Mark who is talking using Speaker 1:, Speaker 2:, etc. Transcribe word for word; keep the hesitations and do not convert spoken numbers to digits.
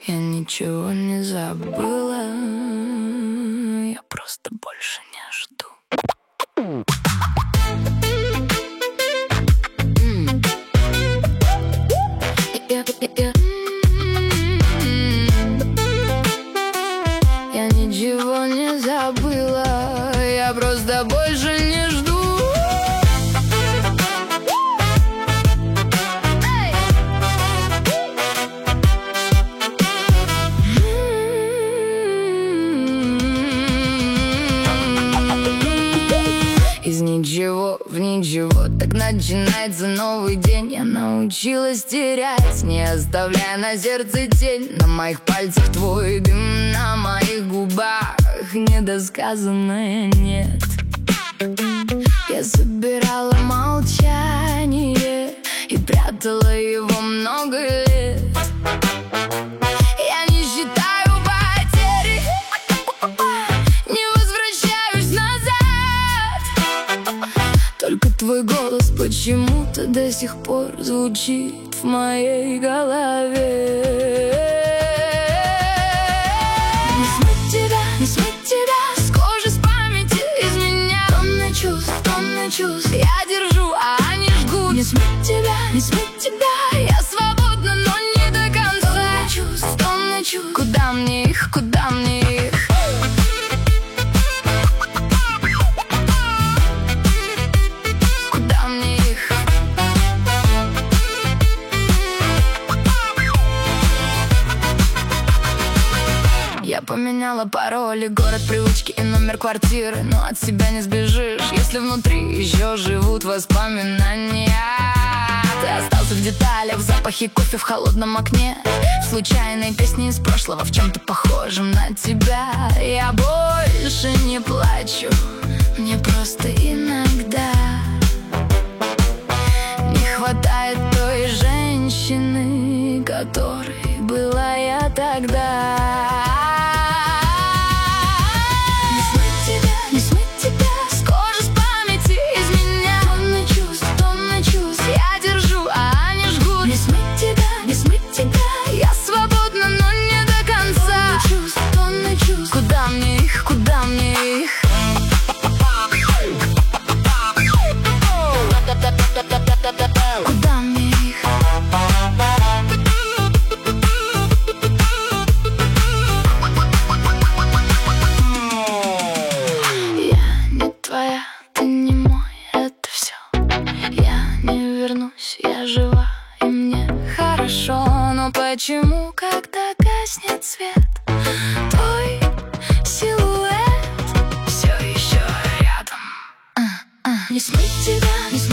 Speaker 1: Я ничего не забыла, я просто больше не жду. Я ничего не забыла, я просто больше не жду. Из ничего в ничего, так начинается новый день. Я научилась терять, не оставляя на сердце тень. На моих пальцах твой дым, на моих губах недосказанное нет. Я собирала молчание и прятала его много лет. Я не считаю потери, не возвращаюсь назад. Только твой голос почему-то до сих пор звучит в моей голове. Не смыть тебя, не смыть тебя с кожи, с памяти, из меня. Тонны чувств, тонны чувств я держу, а они жгут. Не смыть тебя, не смыть тебя, я свободна, но не до конца. Тонны чувств, тонны чувств, куда мне их, куда мне их? Куда мне их? Я поменяла пароли, город, привычки и номер квартиры, но от себя не сбежишь, если внутри еще живут воспоминания. Ты остался в деталях, в запахе кофе в холодном окне, в случайной песне из прошлого, в чем-то похожем на тебя. Я больше не плачу, мне просто иногда не хватает той женщины, которой была я тогда. Не смыть тебя с кожи, с памяти, из меня. Тонны чувств, тонны чувств я держу, а они жгут. Не смыть тебя, не смыть тебя, я свободна, но не до конца. Тонны чувств, тонны чувств, куда мне их, куда мне их? Куда мне их? Ты не мой, это все. Я не вернусь, я жива, и мне хорошо. Но почему, когда гаснет свет, твой силуэт все еще рядом? а, а. Не смыть тебя, не